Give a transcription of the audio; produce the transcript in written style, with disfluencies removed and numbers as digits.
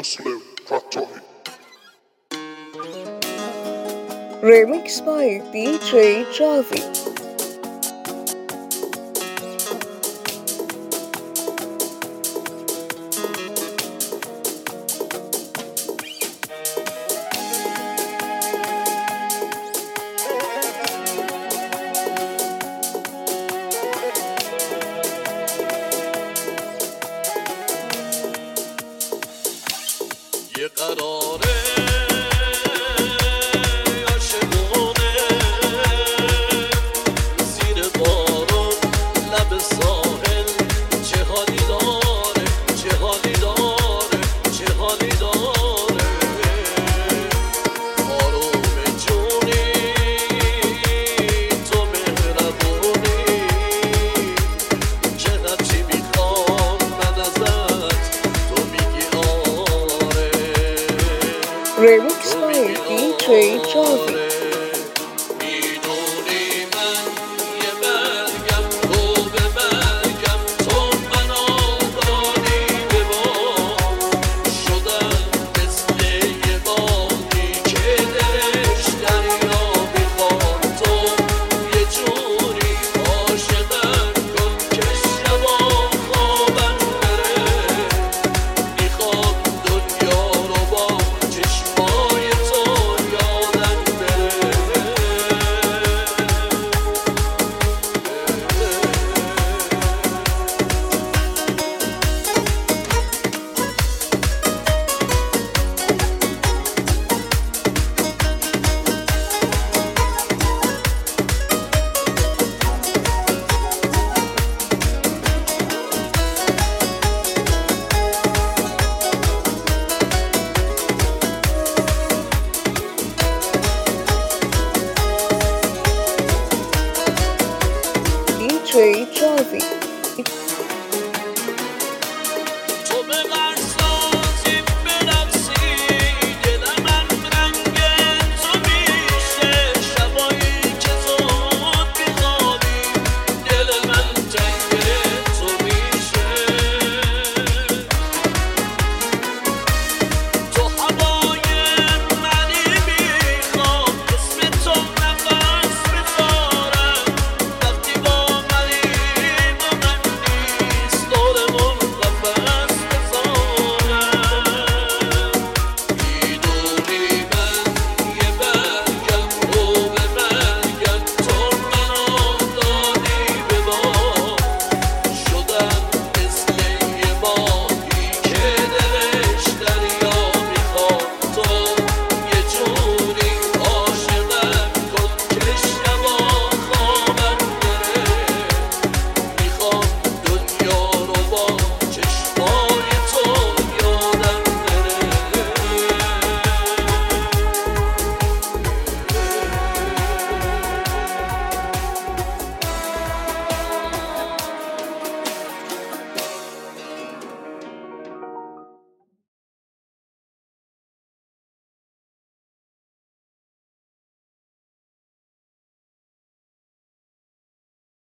Muslim Fatoi. Remix by DJ Javi. یه قراره عاشقونه زیر بارون لب ساحل چه حالی داره چه حالی داره چه حالی داره آروم جونی تو مهربونی چقدر چی میخوام من ازت تو میگی آره Remix by DJ Javi.